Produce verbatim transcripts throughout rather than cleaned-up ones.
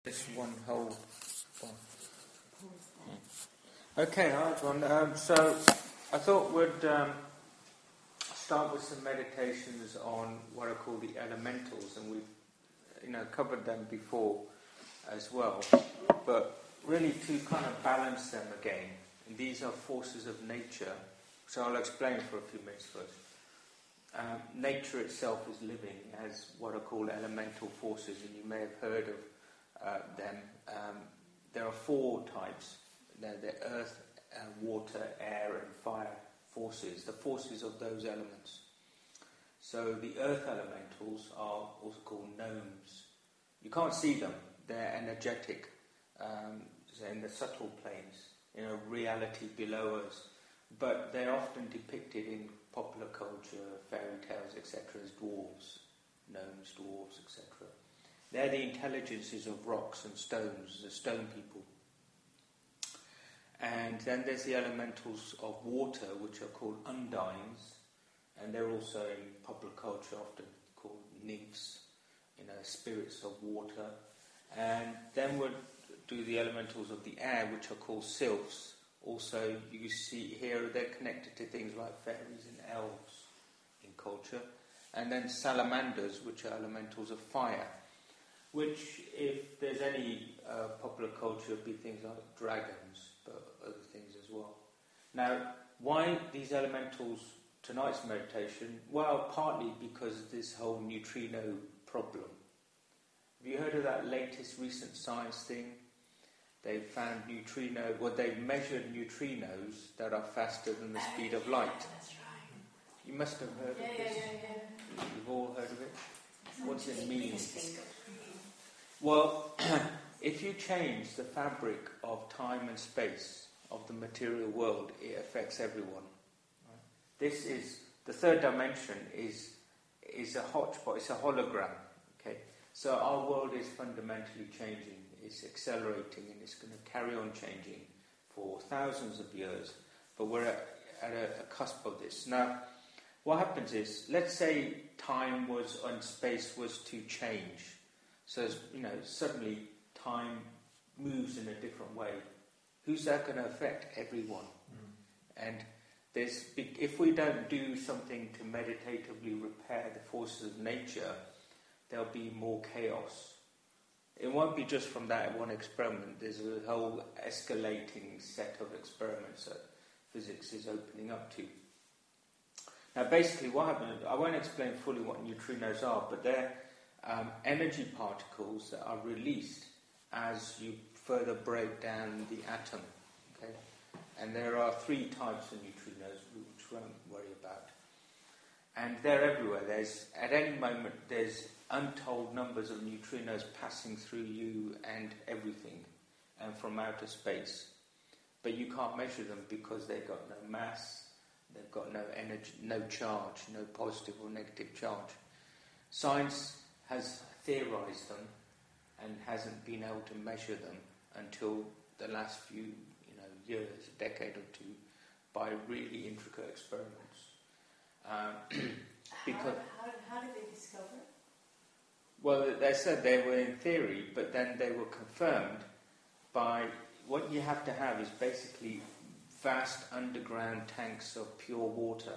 This one whole one. Okay, hi everyone. Um, so I thought we'd um, start with some meditations on what I call the elementals, and we've you know covered them before as well. But really to kind of balance them again. And these are forces of nature. So I'll explain for a few minutes first. Um, nature itself is living as what are called elemental forces, and you may have heard of Uh, them. Um, there are four types. They're the earth, uh, water, air and fire forces, the forces of those elements. So the earth elementals are also called gnomes. You can't see them. They're energetic, um, in the subtle planes, you know, reality below us. But they're often depicted in popular culture, fairy tales, et cetera, as dwarves, gnomes, dwarves, et cetera. They're the intelligences of rocks and stones, the stone people. And then there's the elementals of water, which are called undines, and they're also in popular culture often called nymphs, you know, spirits of water. And then we'll do the elementals of the air, which are called sylphs. Also, you see here they're connected to things like fairies and elves in culture. And then salamanders, which are elementals of fire. Which, if there's any uh, popular culture, would be things like dragons, but other things as well. Now, why these elementals, tonight's meditation? Well, partly because of this whole neutrino problem. Have you heard of that latest recent science thing? They've found neutrino, well, they've measured neutrinos that are faster than the speed of light. That's right. You must have heard yeah, of this. Yeah, yeah, yeah. You've all heard of it? What does it mean? Well, if you change the fabric of time and space of the material world, it affects everyone. Right? This is the third dimension. is is a hotspot. It's a hologram. Okay, so our world is fundamentally changing. It's accelerating, and it's going to carry on changing for thousands of years. But we're at, at a, a cusp of this now. What happens is, let's say time was and space was to change. So, you know, suddenly time moves in a different way. Who's that going to affect? Everyone. Mm. And there's, if we don't do something to meditatively repair the forces of nature, there'll be more chaos. It won't be just from that one experiment. There's a whole escalating set of experiments that physics is opening up to. Now, basically, what happens, I won't explain fully what neutrinos are, but they're um, energy particles that are released as you further break down the atom. Okay? And there are three types of neutrinos, which we won't worry about. And they're everywhere. There's, at any moment, there's untold numbers of neutrinos passing through you and everything, and from outer space. But you can't measure them because they've got no mass. They've got no energy, no charge, no positive or negative charge. Science has theorized them and hasn't been able to measure them until the last few, you know, years, a decade or two, by really intricate experiments. Um, because how, how, how did they discover it? Well, they said they were in theory, but then they were confirmed by what you have to have is basically vast underground tanks of pure water,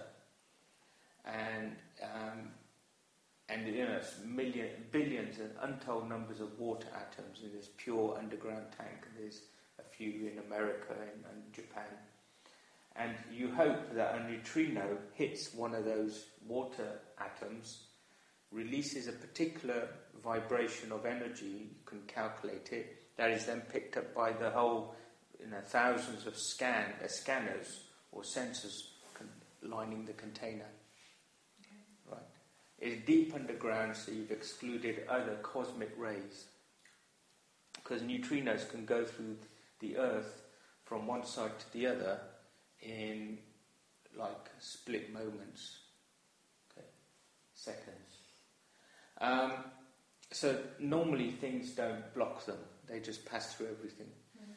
and um, and you know million, billions and untold numbers of water atoms in this pure underground tank. And there's a few in America and, and Japan, and you hope that a neutrino hits one of those water atoms, releases a particular vibration of energy. You can calculate it. That is then picked up by the whole. You know, thousands of scan uh, scanners or sensors con- lining the container. Okay. Right. It's deep underground, so you've excluded other cosmic rays. Because neutrinos can go through the Earth from one side to the other in like split moments. Okay. Seconds. Um, so normally things don't block them; they just pass through everything.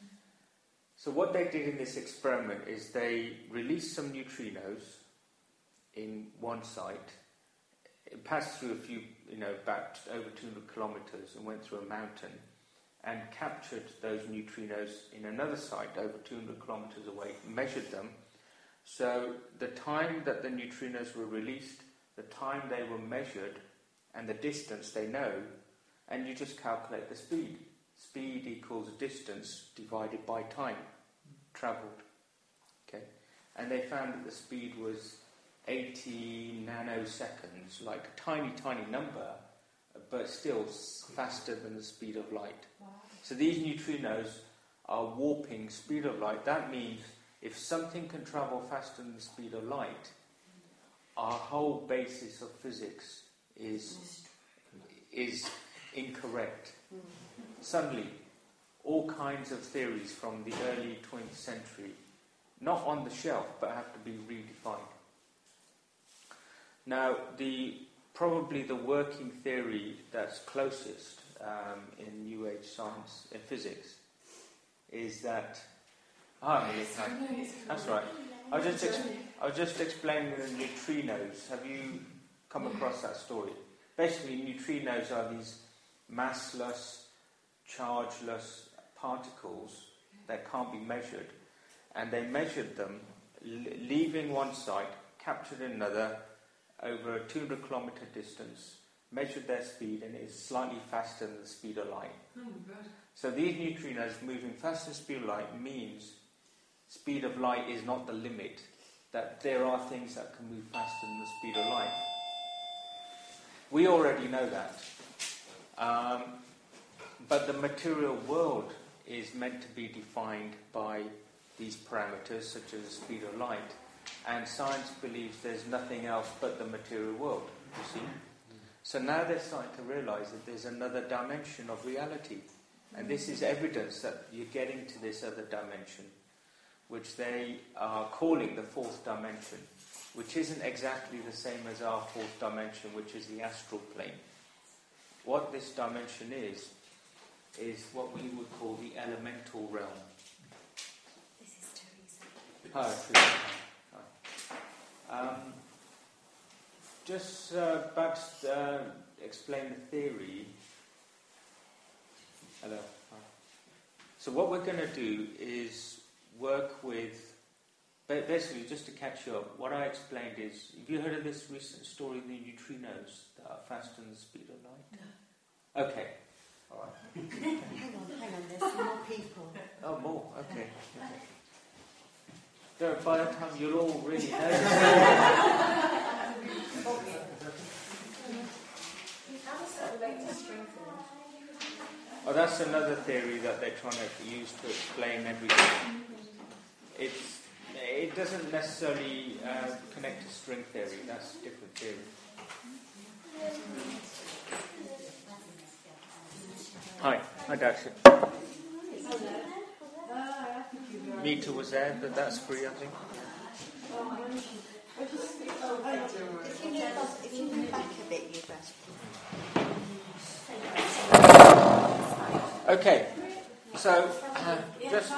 So what they did in this experiment is they released some neutrinos in one site. It passed through a few, you know, about over two hundred kilometers and went through a mountain. and captured those neutrinos in another site over two hundred kilometers away, measured them. So the time that the neutrinos were released, the time they were measured, and the distance they know, and you just calculate the speed. Speed equals distance divided by time travelled. Okay, and they found that the speed was eighty nanoseconds, like a tiny, tiny number, but still faster than the speed of light. Wow. So these neutrinos are warping speed of light. That means if something can travel faster than the speed of light, our whole basis of physics is is incorrect. Suddenly, all kinds of theories from the early twentieth century, not on the shelf, but have to be redefined. Now, the probably the working theory that's closest um, in New Age science, in physics, is that... Ah, yeah, that's right. I was just ex- I was just explaining the neutrinos. Have you come across that story? Basically, neutrinos are these massless, chargeless particles that can't be measured, and they measured them, l- leaving one site, captured another over a two hundred kilometer distance, measured their speed, and it is slightly faster than the speed of light. Oh my God. So these neutrinos moving faster than the speed of light means speed of light is not the limit, that there are things that can move faster than the speed of light. We already know that. Um, but the material world is meant to be defined by these parameters, such as the speed of light, and science believes there's nothing else but the material world, you see. So now they're starting to realise that there's another dimension of reality, and this is evidence that you're getting to this other dimension, which they are calling the fourth dimension, which isn't exactly the same as our fourth dimension, which is the astral plane. What this dimension is, is what we would call the elemental realm. This is Teresa. Hi, Teresa. Hi. Um, just uh, perhaps uh, explain the theory. Hello. Hi. So what we're going to do is work with, basically, just to catch you up, what I explained is, have you heard of this recent story of the neutrinos that are faster than the speed of light? No. Okay. All right. Hang on, hang on, there's some more people. Oh, more. Okay. okay. So by the time you'll all really know. How does that relate to strengthening? Oh, that's another theory that they're trying to use to explain everything. It's, it doesn't necessarily uh, connect to string theory. That's a different theory. Hi, hi Daxter. Meter was there, but that's free, I think. If you move up, if you move back a bit, you'd better. Okay, so uh, just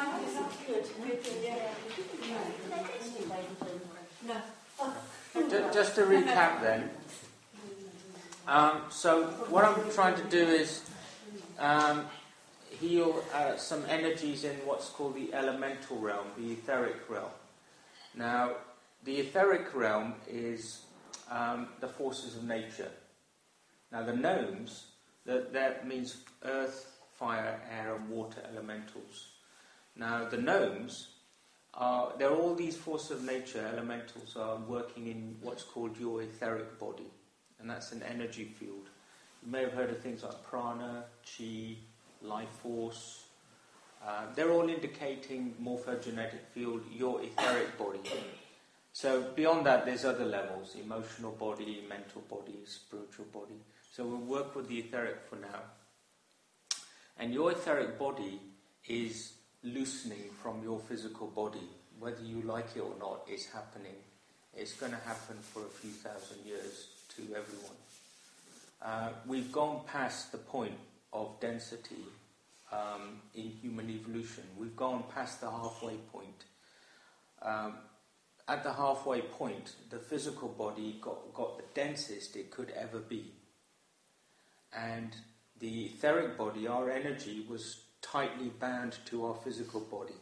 ju- just to recap then. Um, so what I'm trying to do is um, heal uh, some energies in what's called the elemental realm, the etheric realm. Now, the etheric realm is um, the forces of nature. Now, the gnomes, that, that means earth, fire, air, and water elementals. Now, the gnomes are, they're all these forces of nature, elementals, are working in what's called your etheric body, and that's an energy field. You may have heard of things like prana, chi, life force. Uh, they're all indicating morphogenetic field, your etheric body. So beyond that, there's other levels: emotional body, mental body, spiritual body. So we'll work with the etheric for now. And your etheric body is loosening from your physical body. Whether you like it or not, it's happening. It's going to happen for a few thousand years to everyone. Uh, we've gone past the point of density um, in human evolution. We've gone past the halfway point. Um, at the halfway point, the physical body got, got the densest it could ever be. And the etheric body, our energy, was tightly bound to our physical body.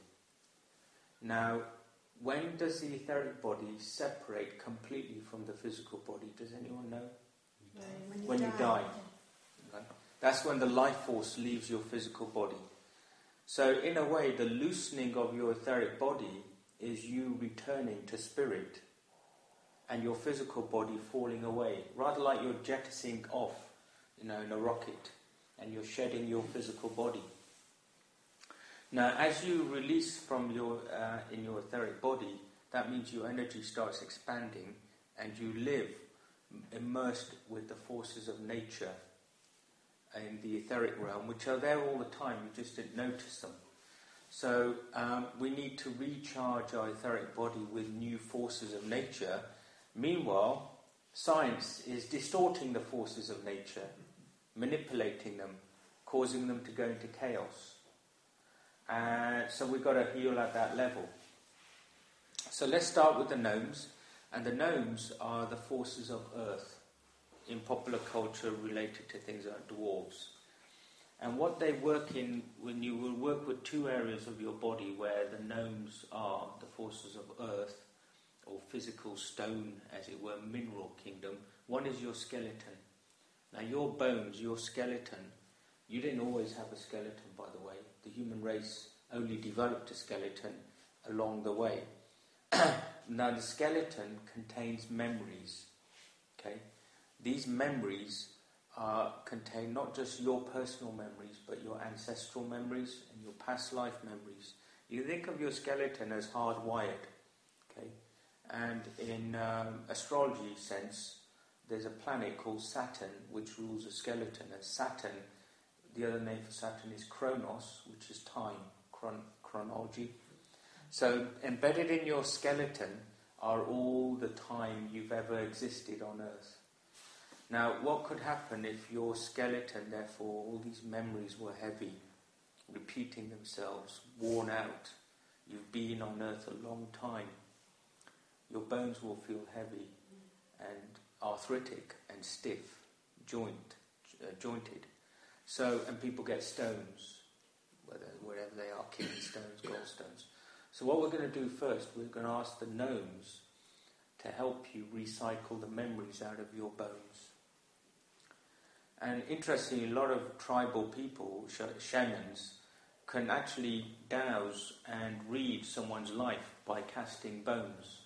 Now, when does the etheric body separate completely from the physical body? Does anyone know? When you when die. you die. Okay. That's when the life force leaves your physical body. So in a way, the loosening of your etheric body is you returning to spirit and your physical body falling away. Rather like you're jettisoning off, you know, in a rocket, and you're shedding your physical body. Now, as you release from your uh, in your etheric body, that means your energy starts expanding and you live immersed with the forces of nature in the etheric realm, which are there all the time, you just didn't notice them. So um, we need to recharge our etheric body with new forces of nature. Meanwhile, science is distorting the forces of nature, manipulating them, causing them to go into chaos. Uh, so we've got to heal at that level. So let's start with the gnomes. And the gnomes are the forces of earth, in popular culture related to things like dwarves. And what they work in, when you will work with two areas of your body where the gnomes are the forces of earth, or physical stone, as it were, mineral kingdom. One is your skeleton. Now your bones, your skeleton, you didn't always have a skeleton, by the way. The human race only developed a skeleton along the way. Now the skeleton contains memories. Okay, these memories uh, contain not just your personal memories, but your ancestral memories and your past life memories. You think of your skeleton as hardwired. Okay, and in um, astrology sense, there's a planet called Saturn which rules a skeleton. And Saturn, the other name for Saturn is Chronos, which is time, chron- chronology. So embedded in your skeleton are all the time you've ever existed on Earth. Now, what could happen if your skeleton, therefore, all these memories were heavy, repeating themselves, worn out? You've been on Earth a long time. Your bones will feel heavy and arthritic and stiff, joint, uh, jointed. So, and people get stones, whether, wherever they are, kidney stones, gallstones. So what we're going to do first, we're going to ask the gnomes to help you recycle the memories out of your bones. And interestingly, a lot of tribal people, sh- shamans, can actually douse and read someone's life by casting bones.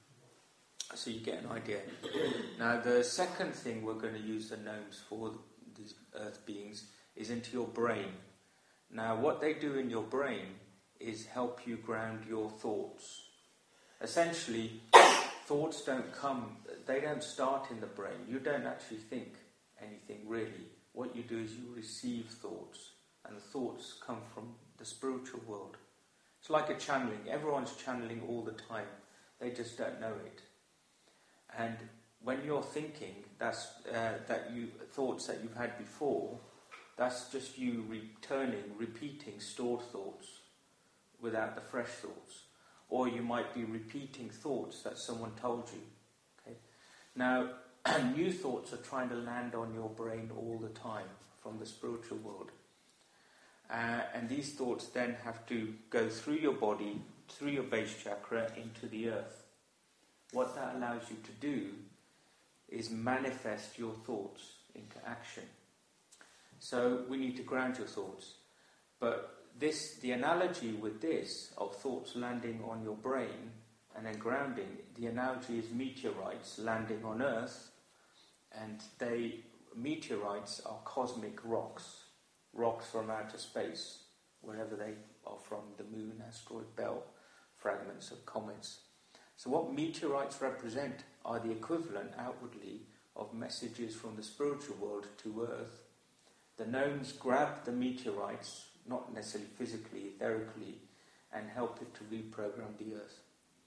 So you get an idea. Now the second thing we're going to use the gnomes for, these earth beings, is into your brain. Now what they do in your brain is help you ground your thoughts. Essentially, thoughts don't come, they don't start in the brain. You don't actually think anything really. What you do is you receive thoughts, and the thoughts come from the spiritual world. It's like a channeling. Everyone's channeling all the time. They just don't know it. And when you're thinking, that's uh, that you thoughts that you've had before, that's just you returning, repeating stored thoughts without the fresh thoughts. Or you might be repeating thoughts that someone told you. Okay? Now, new thoughts are trying to land on your brain all the time from the spiritual world. Uh, and these thoughts then have to go through your body, through your base chakra, into the earth. What that allows you to do is manifest your thoughts into action. So we need to ground your thoughts. But this, the analogy with this, of thoughts landing on your brain and then grounding, the analogy is meteorites landing on Earth, and they, meteorites are cosmic rocks, rocks from outer space, wherever they are from, the moon, asteroid belt, fragments of comets. So what meteorites represent are the equivalent outwardly of messages from the spiritual world to Earth. The gnomes grab the meteorites, not necessarily physically, etherically, and help it to reprogram the Earth.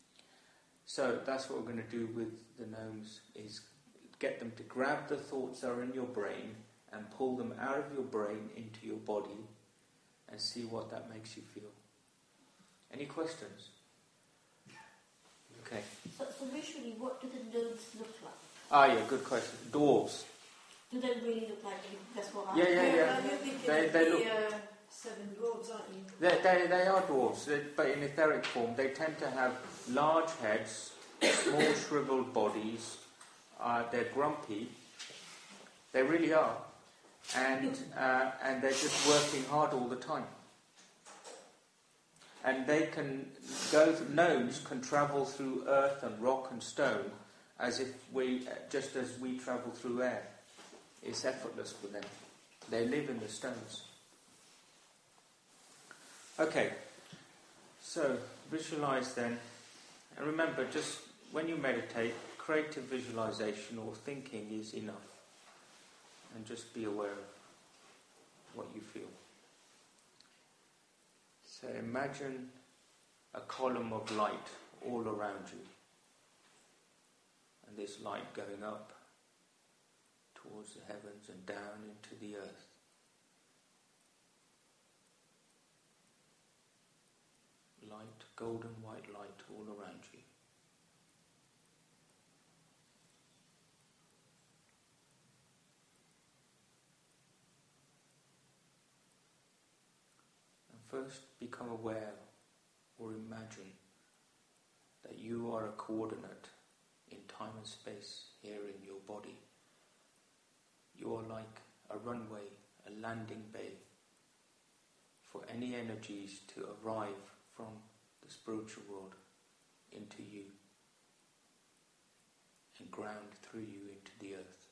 So that's what we're going to do with the gnomes, is get them to grab the thoughts that are in your brain and pull them out of your brain into your body and see what that makes you feel. Any questions? Okay. So, so visually, what do the gnomes look like? Ah, yeah, good question. Dwarves. Do they really look like you? That's what I... Yeah, yeah, yeah. yeah. You're thinking They, of they the look... uh, seven dwarves, aren't you? They, they, they are dwarves, they- but in etheric form. They tend to have large heads, small shriveled bodies. Uh, they're grumpy. They really are. And, uh, and they're just working hard all the time. And they can go, gnomes can travel through earth and rock and stone as if we, just as we travel through air. It's effortless for them. They live in the stones. Okay, so visualize then, and remember, just when you meditate, creative visualization or thinking is enough, and just be aware of what you feel. So imagine a column of light all around you, and this light going up towards the heavens and down into the earth. Light, golden white light all around you. And first become aware or imagine that you are a coordinate in time and space here in your body. You are like a runway, a landing bay for any energies to arrive from the spiritual world into you and ground through you into the earth.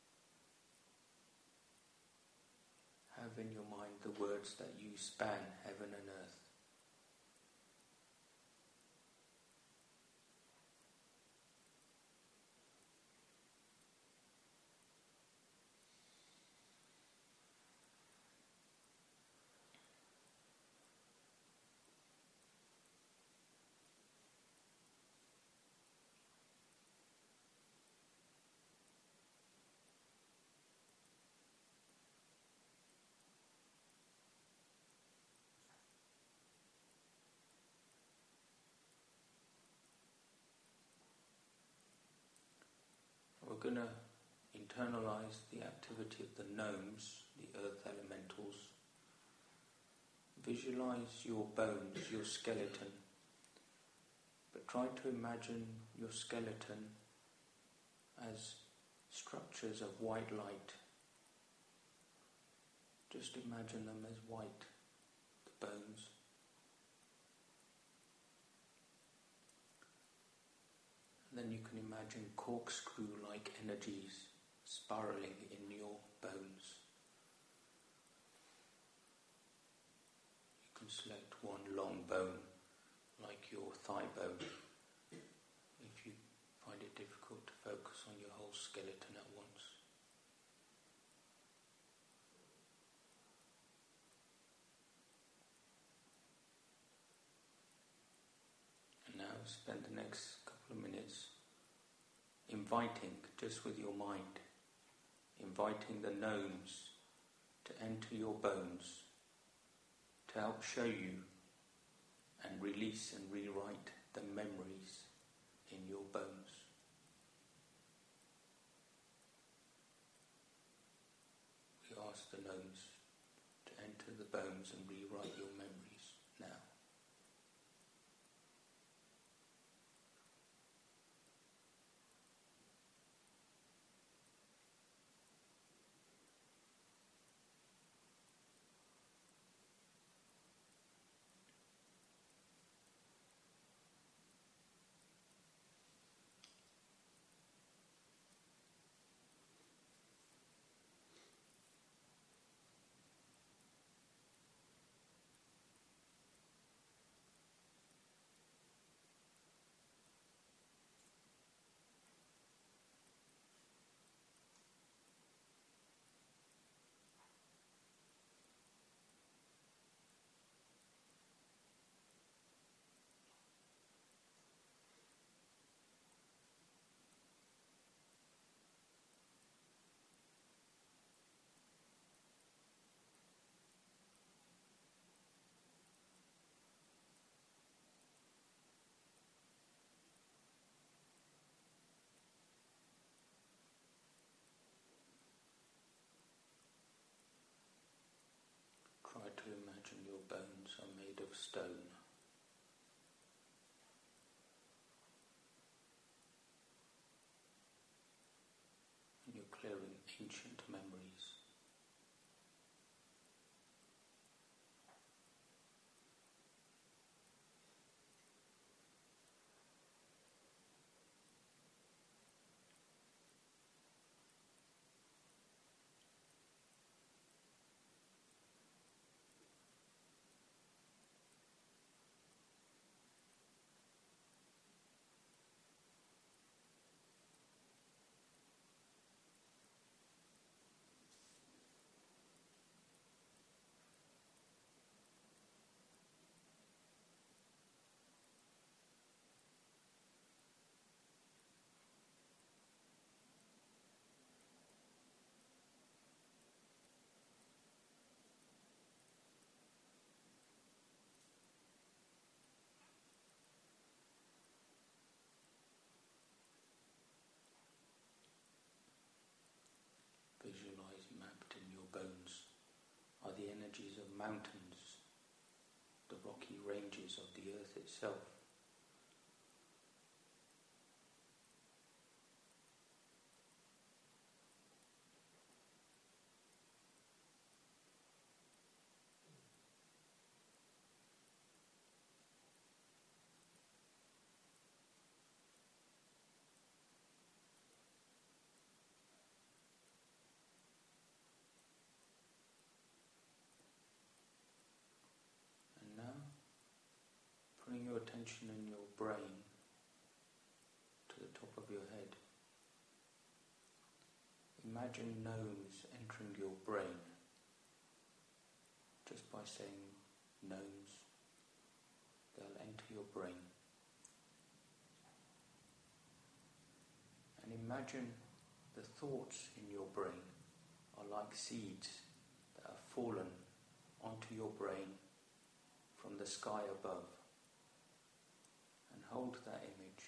Have in your mind the words that you span heaven and earth. We're going to internalize the activity of the gnomes, the earth elementals. Visualize your bones, your skeleton, but try to imagine your skeleton as structures of white light. Just imagine them as white, the bones. And then you can imagine corkscrew-like energies spiraling in your bones. You can select one long bone, like your thigh bone, if you find it difficult to focus on your whole skeleton at once. And now spend the next couple of minutes inviting, just with your mind, inviting the gnomes to enter your bones, to help show you and release and rewrite the memories in your bones. We ask the gnomes to enter the bones and rewrite your memories now. ancient memories. Visualize mapped in your bones are the energies of mountains, the rocky ranges of the earth itself. Bring your attention in your brain to the top of your head. Imagine gnomes entering your brain just by saying gnomes. They'll enter your brain. And imagine the thoughts in your brain are like seeds that have fallen onto your brain from the sky above. And hold that image.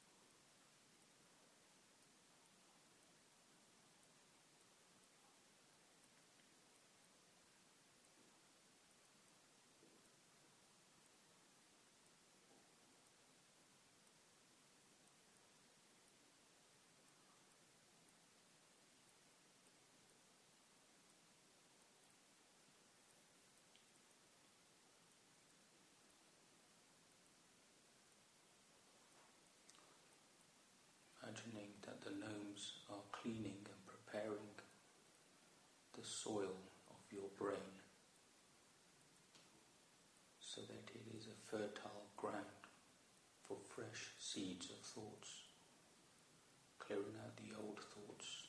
Imagining that the gnomes are cleaning and preparing the soil of your brain so that it is a fertile ground for fresh seeds of thoughts, clearing out the old thoughts,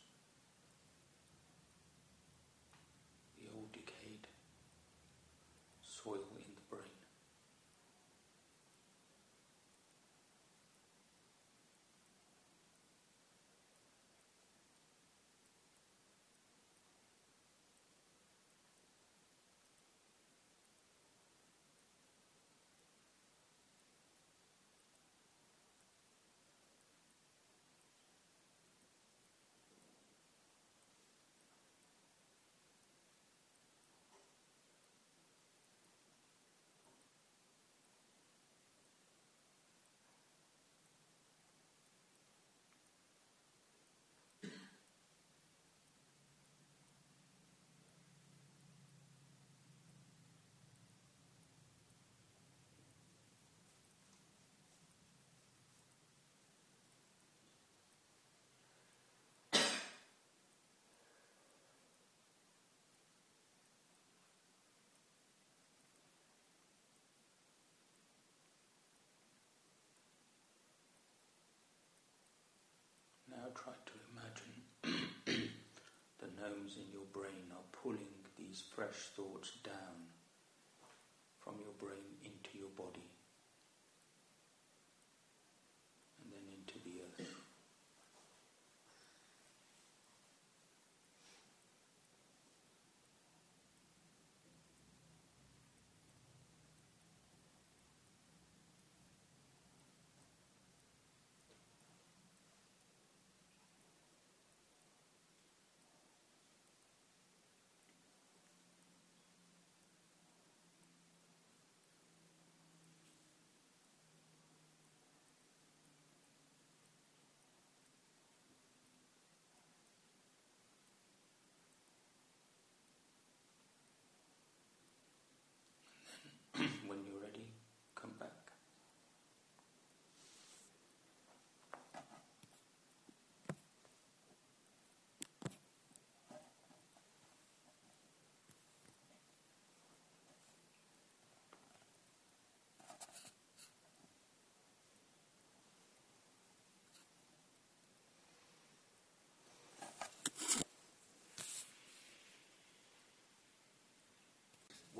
the old decayed soil in the brain. Now try to imagine the gnomes in your brain are pulling these fresh thoughts down from your brain into your body and then into the earth.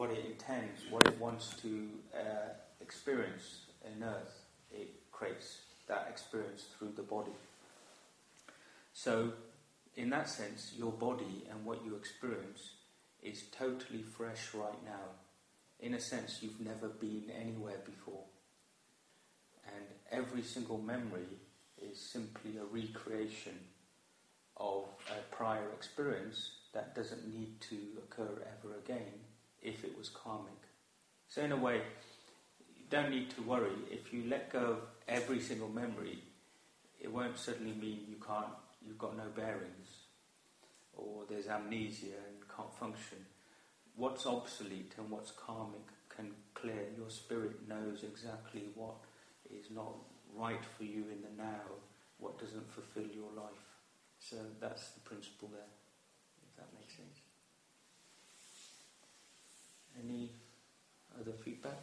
what it intends, what it wants to uh, experience in earth. It creates that experience through the body. So, in that sense, your body and what you experience is totally fresh right now. In a sense, you've never been anywhere before. And every single memory is simply a recreation of a prior experience that doesn't need to occur ever again if it was karmic. So in a way, you don't need to worry. If you let go of every single memory, it won't suddenly mean you can't, you've got no bearings, or there's amnesia and you can't function. What's obsolete and what's karmic can clear. Your spirit knows exactly what is not right for you in the now, what doesn't fulfill your life. So that's the principle there, if that makes sense. Any other feedback?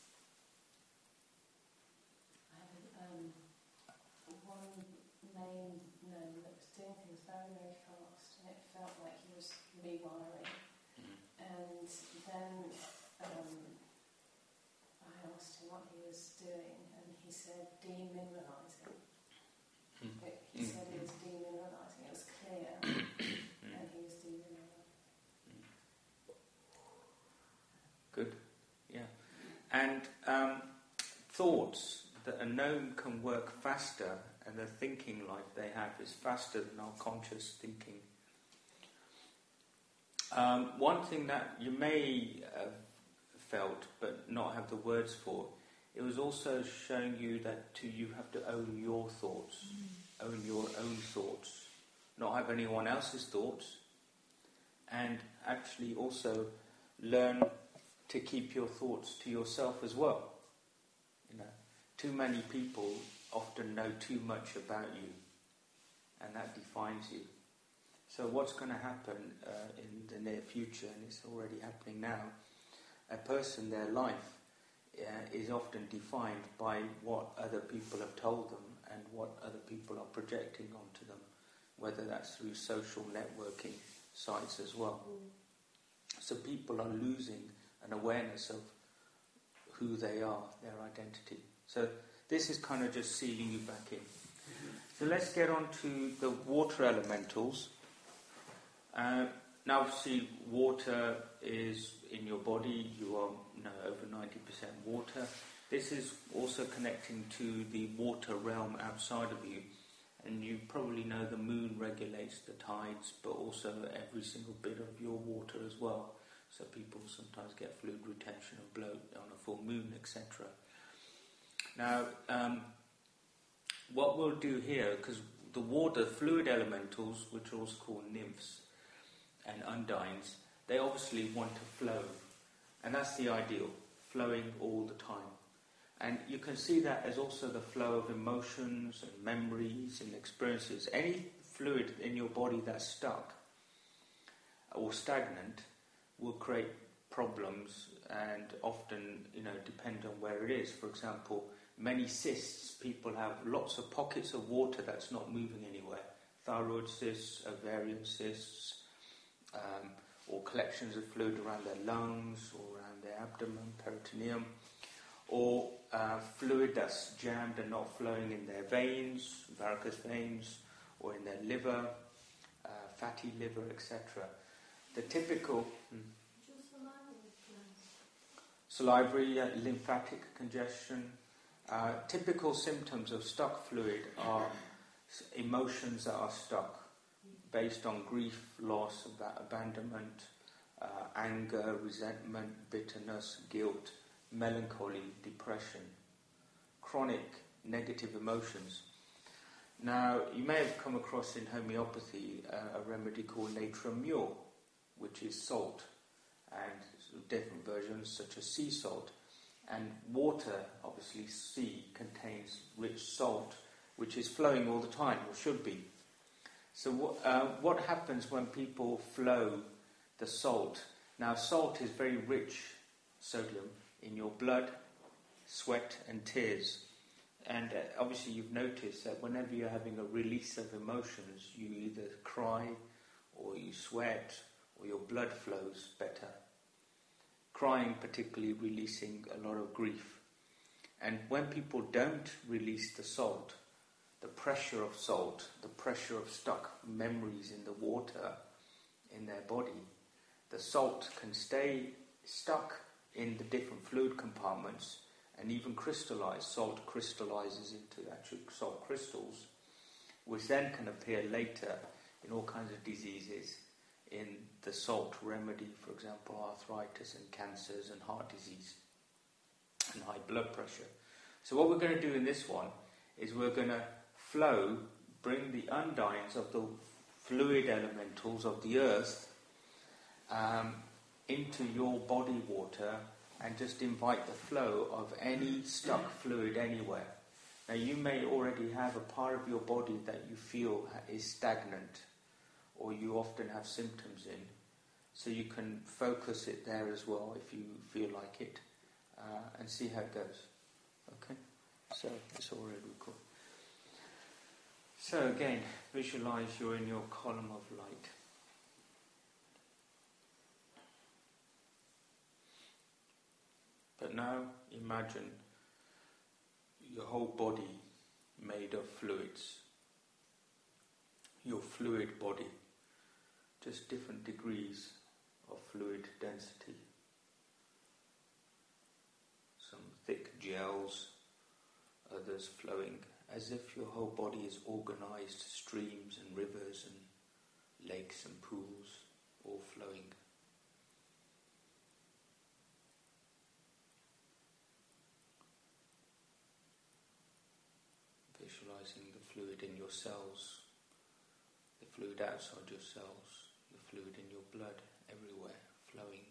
I had um, one main gnome that was doing things very, very fast, and it felt like he was rewiring. Mm. And then um, I asked him what he was doing, and he said demineralising. Mm. He mm. said he was demineralising. It was clear, and he was demineralising. Good, yeah. And um, thoughts that a gnome can work faster, and the thinking life they have is faster than our conscious thinking. Um, one thing that you may have felt but not have the words for, it was also showing you that to, you have to own your thoughts, mm. own your own thoughts, not have anyone else's thoughts, and actually also learn to keep your thoughts to yourself as well. You know, too many people often know too much about you, and that defines you. So what's going to happen uh, in the near future, and it's already happening now, a person, their life uh, is often defined by what other people have told them and what other people are projecting onto them, whether that's through social networking sites as well. Mm. So people are losing an awareness of who they are, their identity. So this is kind of just sealing you back in. So let's get on to the water elementals. Uh, now obviously water is in your body, you are you know, over ninety percent water. This is also connecting to the water realm outside of you. And you probably know the moon regulates the tides, but also every single bit of your water as well. So people sometimes get fluid retention and bloat on a full moon, et cetera. Now, um, what we'll do here, because the water fluid elementals, which are also called nymphs and undines, they obviously want to flow. And that's the ideal, flowing all the time. And you can see that as also the flow of emotions and memories and experiences. Any fluid in your body that's stuck or stagnant will create problems, and often, you know, depend on where it is. For example, many cysts, people have lots of pockets of water that's not moving anywhere. Thyroid cysts, ovarian cysts, um, or collections of fluid around their lungs or around their abdomen, peritoneum, or uh, fluid that's jammed and not flowing in their veins, varicose veins, or in their liver, uh, fatty liver, et cetera. The typical hmm, salivary, uh, lymphatic congestion. Uh, typical symptoms of stuck fluid are emotions that are stuck, based on grief, loss, abandonment, uh, anger, resentment, bitterness, guilt, melancholy, depression, chronic negative emotions. Now, you may have come across in homeopathy uh, a remedy called natrum mure, which is salt, and different versions such as sea salt. And water, obviously sea, contains rich salt, which is flowing all the time, or should be. So what, uh, what happens when people flow the salt? Now, salt is very rich sodium in your blood, sweat and tears. And uh, obviously you've noticed that whenever you're having a release of emotions, you either cry or you sweat or your blood flows better. crying particularly releasing a lot of grief. And when people don't release the salt, the pressure of salt, the pressure of stuck memories in the water in their body, the salt can stay stuck in the different fluid compartments and even crystallize. Salt crystallizes into actual salt crystals, which then can appear later in all kinds of diseases, in the salt remedy, for example, arthritis and cancers and heart disease and high blood pressure. So what we're going to do in this one is we're going to flow, bring the undines of the fluid elementals of the earth um, into your body water, and just invite the flow of any stuck fluid anywhere. Now you may already have a part of your body that you feel is stagnant, or you often have symptoms in, so you can focus it there as well if you feel like it, uh, and see how it goes. Okay? So it's already cool. So again, visualize you're in your column of light. But now imagine your whole body made of fluids. Your fluid body, just different degrees of fluid density. Some thick gels, others flowing, as if your whole body is organized streams and rivers and lakes and pools, all flowing. Visualizing the fluid in your cells, the fluid outside your cells, the fluid in your blood, everywhere, flowing.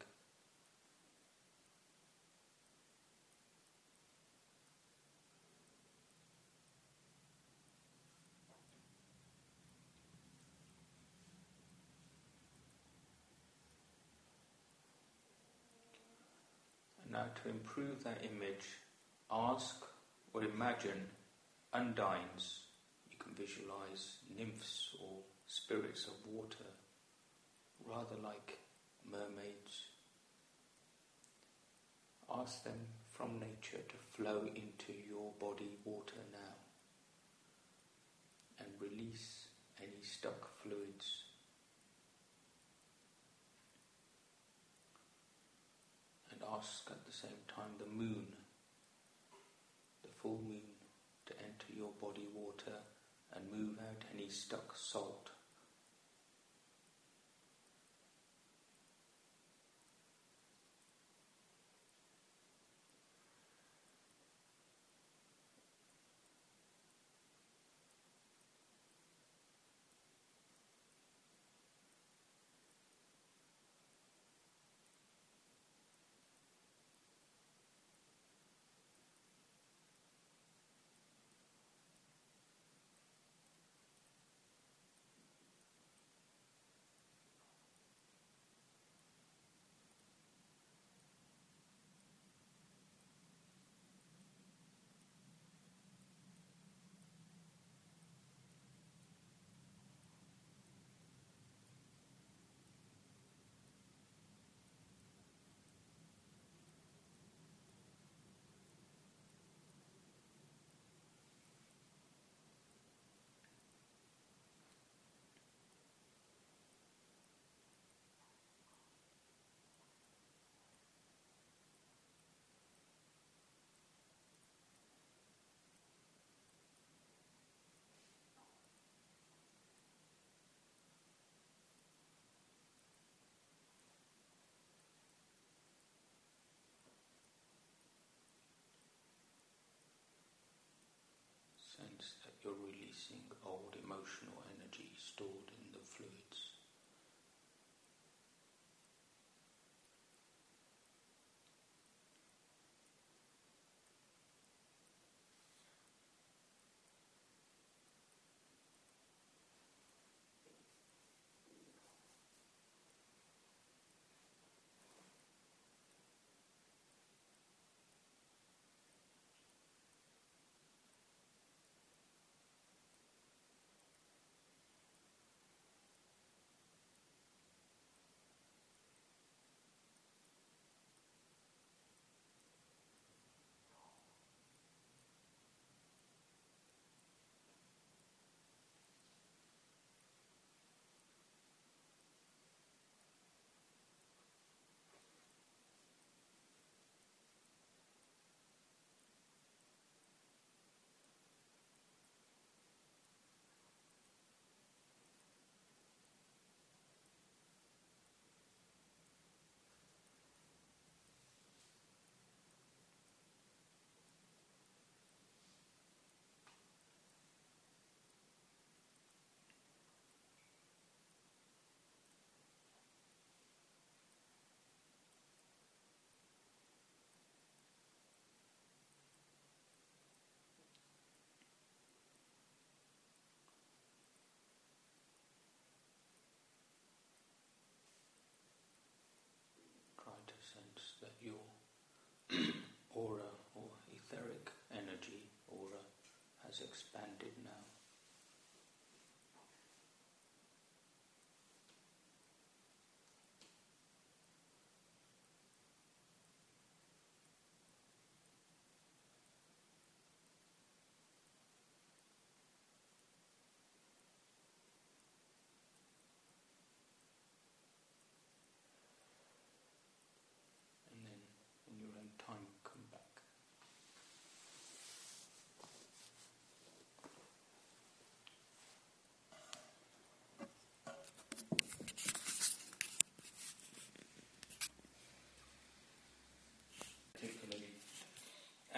And now to improve that image, ask or imagine undines. You can visualize nymphs or spirits of water, rather like mermaids. Ask them from nature to flow into your body water now and release any stuck fluids. And ask at the same time the moon, the full moon, to enter your body water and move out any stuck salt. Sense that you're releasing old emotional energy stored in the fluids.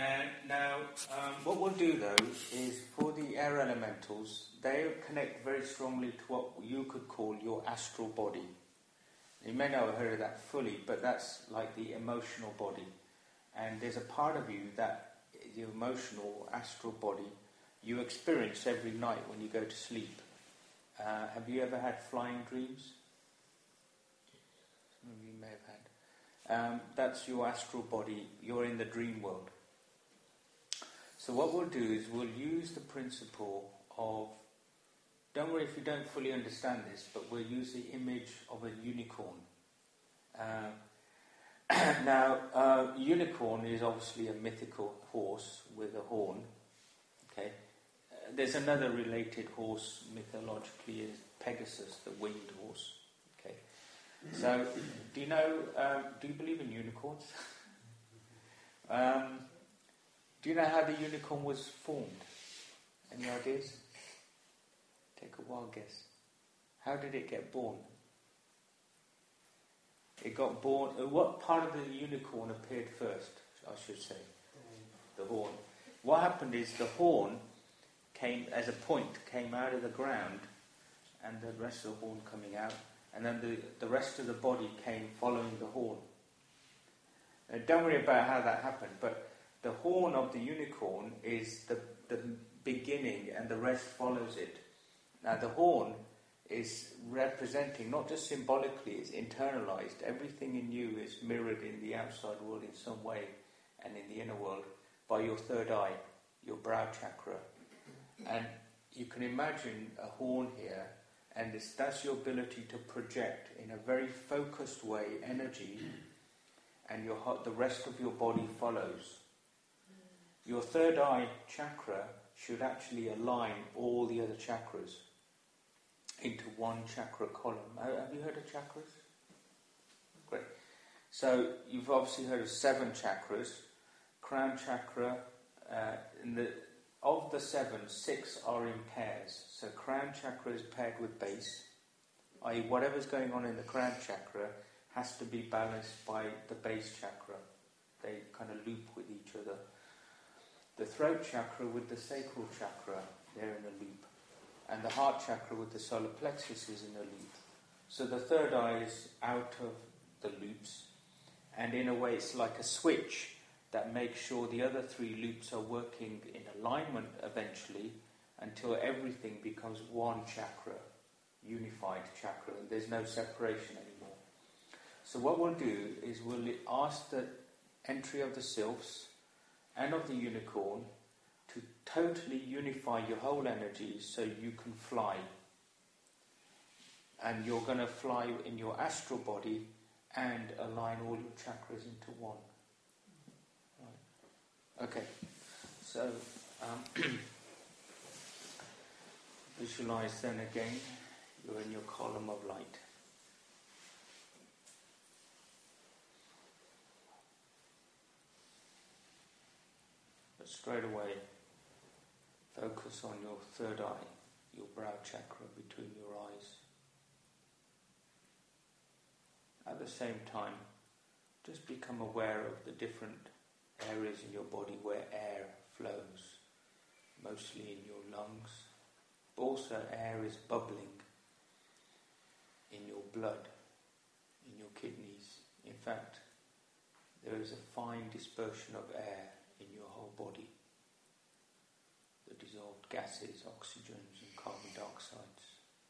And now, um, what we'll do though is for the air elementals, they connect very strongly to what you could call your astral body. You may not have heard of that fully, but that's like the emotional body. And there's a part of you that, the emotional astral body, you experience every night when you go to sleep. Uh, have you ever had flying dreams? Some of you may have had. Um, that's your astral body. You're in the dream world. So what we'll do is we'll use the principle of, don't worry if you don't fully understand this, but we'll use the image of a unicorn. Uh, now, uh, unicorn is obviously a mythical horse with a horn. Okay, uh, there's another related horse mythologically is Pegasus, the winged horse. Okay, so do you know? Um, do you believe in unicorns? um, do you know how the unicorn was formed? Any ideas? Take a wild guess. How did it get born? It got born. Uh, what part of the unicorn appeared first? I should say, the horn. What happened is the horn came as a point, came out of the ground, and the rest of the horn coming out, and then the the rest of the body came following the horn. Now, don't worry about how that happened, but the horn of the unicorn is the the beginning, and the rest follows it. Now the horn is representing, not just symbolically, it's internalized. Everything in you is mirrored in the outside world in some way, and in the inner world, by your third eye, your brow chakra. And you can imagine a horn here, and it's, that's your ability to project in a very focused way energy, and your heart, the rest of your body follows. Your third eye chakra should actually align all the other chakras into one chakra column. Have you heard of chakras? Great. So you've obviously heard of seven chakras. Crown chakra, uh, in the, of the seven, six are in pairs. So crown chakra is paired with base, that is whatever's going on in the crown chakra has to be balanced by the base chakra. They kind of loop with each other. The throat chakra with the sacral chakra, they're in a loop. And the heart chakra with the solar plexus is in a loop. So the third eye is out of the loops, and in a way it's like a switch that makes sure the other three loops are working in alignment eventually until everything becomes one chakra, unified chakra, and there's no separation anymore. So what we'll do is we'll ask the entry of the sylphs and of the unicorn to totally unify your whole energy so you can fly. And you're going to fly in your astral body and align all your chakras into one. Right. Okay, so um, visualize then again, you're in your column of light. But straight away, focus on your third eye, your brow chakra between your eyes. At the same time, just become aware of the different areas in your body where air flows, mostly in your lungs, but also air is bubbling in your blood, in your kidneys. In fact, there is a fine dispersion of air in your whole body. The dissolved gases, oxygens and carbon dioxides.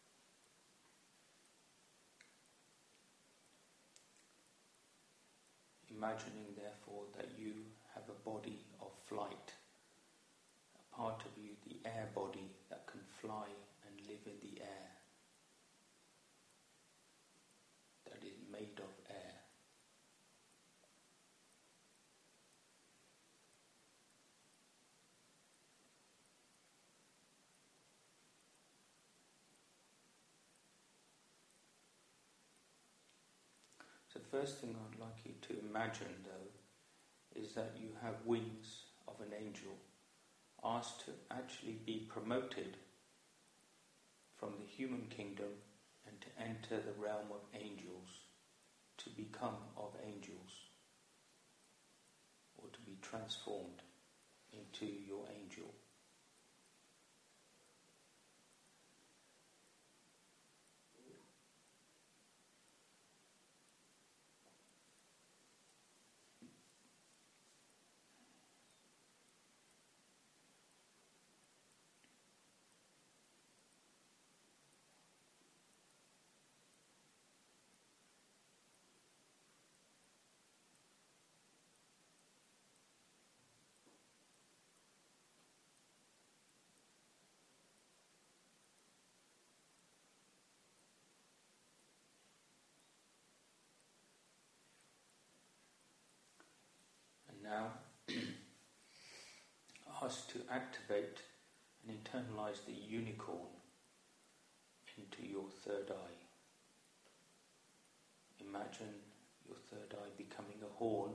Imagining therefore that you have a body of flight, a part of you, the air body that can fly and live in the air, that is made of air. So the first thing I'd like you to imagine, though, is that you have wings of an angel, asked to actually be promoted from the human kingdom and to enter the realm of angels, to become of angels, or to be transformed. into your angel. Now, ask to activate and internalize the unicorn into your third eye. Imagine your third eye becoming a horn,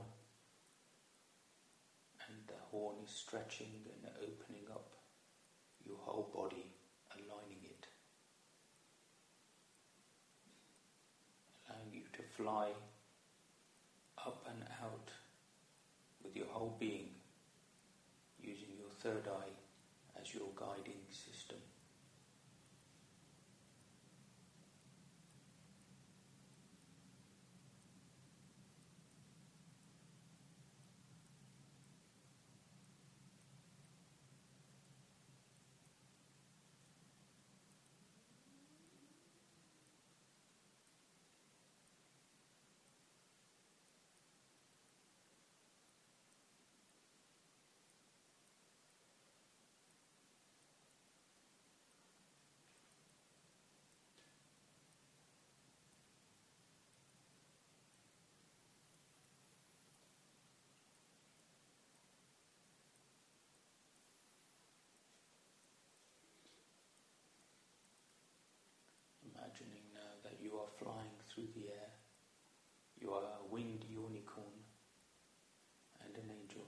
and the horn is stretching and opening up your whole body, aligning it, allowing you to fly up and out with your whole being, using your third eye as your guiding system. Imagining now that you are flying through the air. You are a winged unicorn and an angel.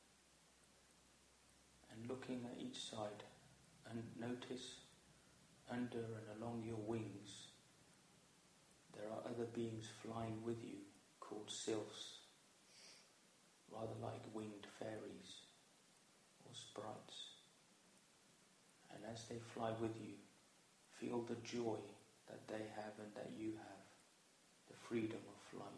And looking at each side, and notice under and along your wings there are other beings flying with you called sylphs, rather like winged fairies or sprites. And as they fly with you, feel the joy that they have and that you have, the freedom of flight.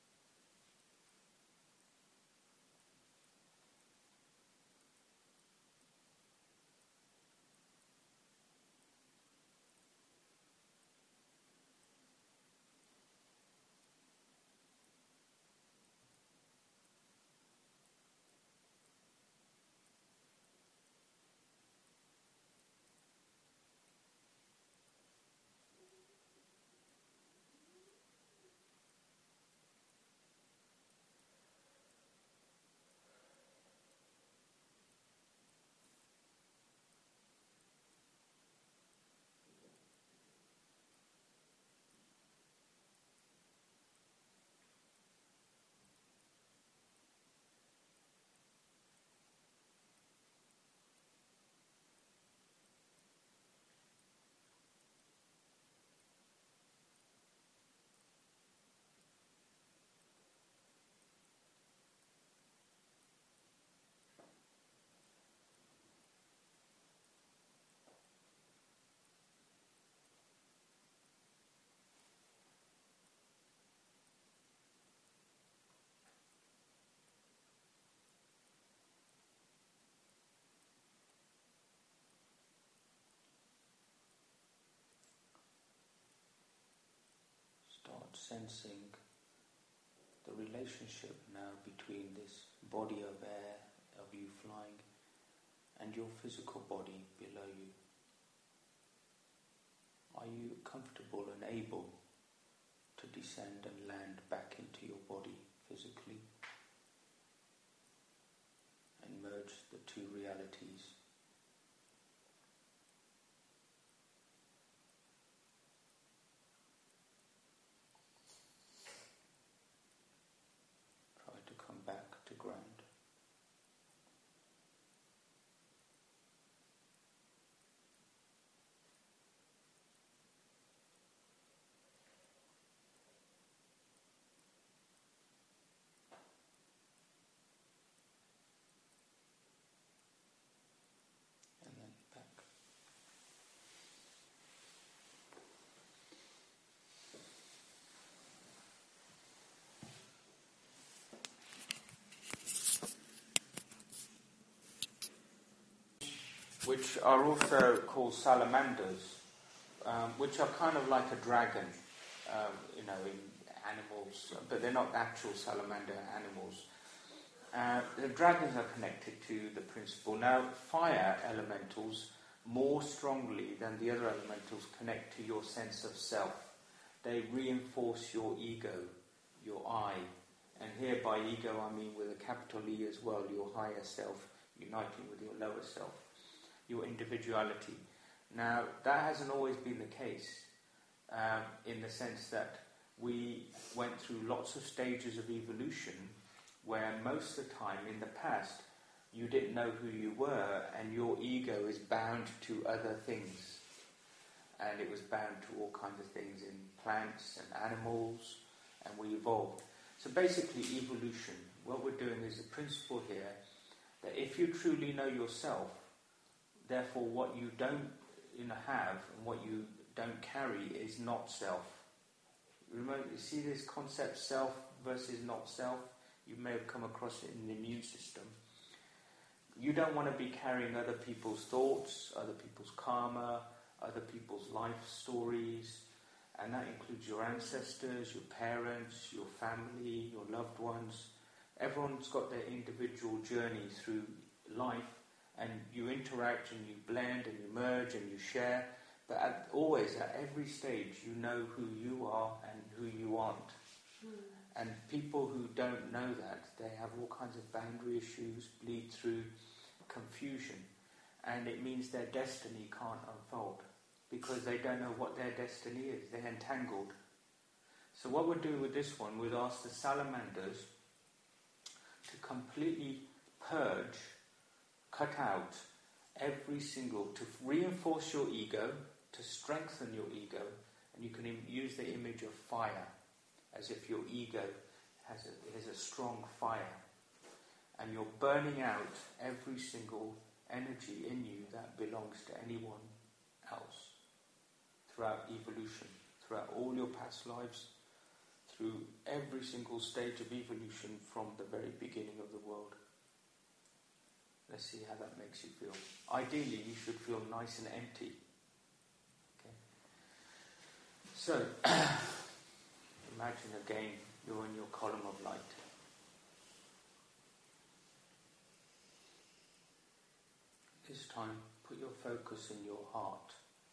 Sensing the relationship now between this body of air, of you flying, and your physical body below you. Are you comfortable and able to descend and land back into your body physically and merge the two realities? Back to ground. which are also called salamanders, um, which are kind of like a dragon, um, you know, in animals, but they're not actual salamander animals. Uh, the dragons are connected to the principle. Now, fire elementals more strongly than the other elementals connect to your sense of self. They reinforce your ego, your I. And here by ego I mean with a capital E as well, your higher self uniting with your lower self, your individuality. Now, that hasn't always been the case, um, in the sense that we went through lots of stages of evolution where most of the time in the past you didn't know who you were, and your ego is bound to other things. And it was bound to all kinds of things in plants and animals, and we evolved. So basically evolution, what we're doing is the principle here that if you truly know yourself, therefore what you don't you know, have and what you don't carry is not self. Remember, you see this concept self versus not self? You may have come across it in the immune system. You don't want to be carrying other people's thoughts, other people's karma, other people's life stories, and that includes your ancestors, your parents, your family, your loved ones. Everyone's got their individual journey through life, and you interact and you blend and you merge and you share, but at, always at every stage you know who you are and who you aren't. Mm. And people who don't know that, they have all kinds of boundary issues, bleed through confusion, and it means their destiny can't unfold because they don't know what their destiny is. They're entangled. So what we're doing with this one, we've asked the salamanders to completely purge, cut out every single, to reinforce your ego, to strengthen your ego, and you can im- use the image of fire, as if your ego has a, has a strong fire, and you're burning out every single energy in you that belongs to anyone else throughout evolution, throughout all your past lives, through every single stage of evolution from the very beginning of the world. Let's see how that makes you feel. Ideally, you should feel nice and empty. Okay. So, imagine again you're in your column of light. This time, put your focus in your heart,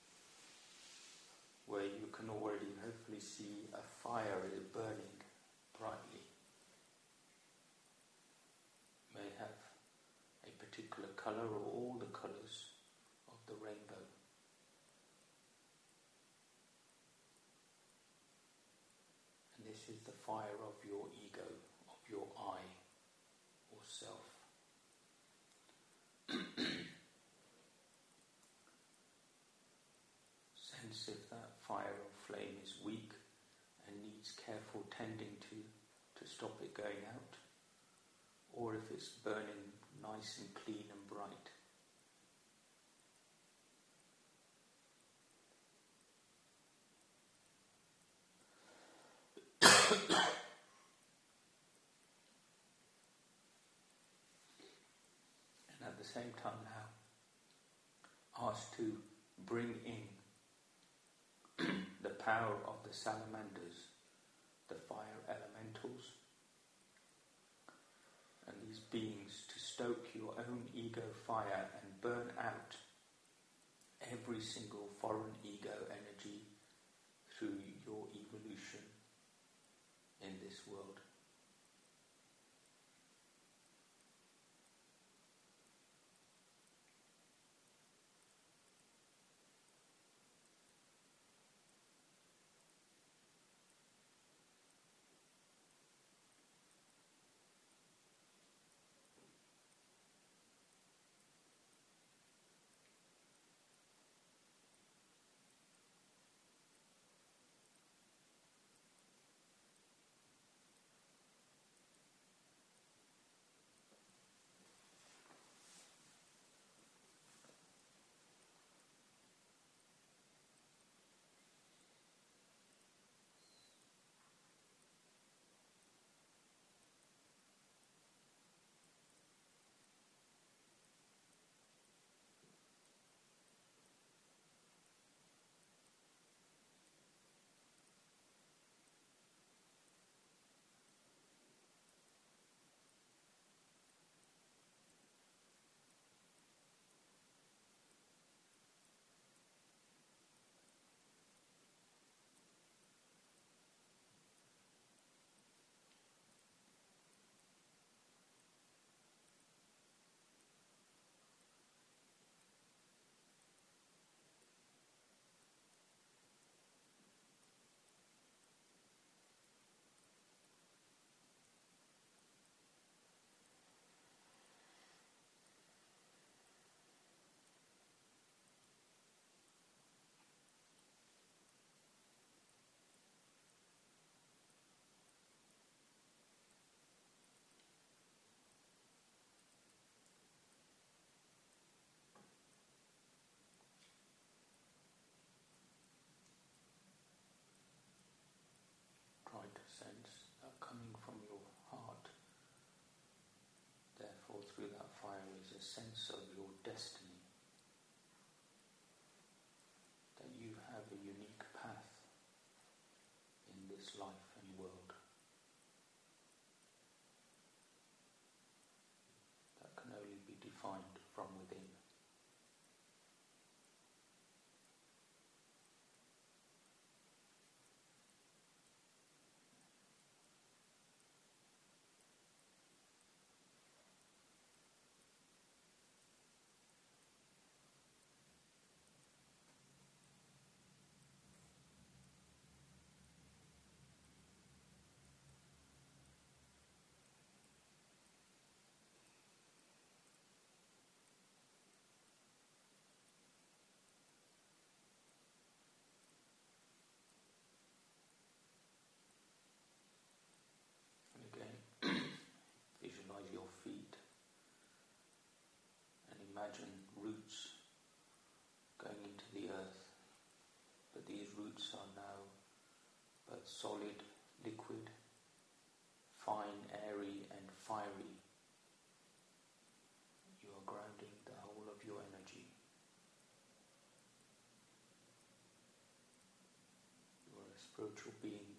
where you can already hopefully see a fire is burning brightly. It may have a particular colour or all the colours of the rainbow. And this is the fire of your ego, of your I, or self. Sense if that fire or flame is weak and needs careful tending to, to stop it going out, or if it's burning nice and clean and bright. And at the same time now, ask to bring in the power of the salamanders, the fire elementals, and these beings to stoke your own ego fire and burn out every single foreign ego energy through your evolution in this world. sense of your destiny, that you have a unique path in this life and world that can only be defined from within. Visualize your feet and imagine roots going into the earth, but these roots are now both solid, liquid, fine, airy and fiery. You are grounding the whole of your energy. You are a spiritual being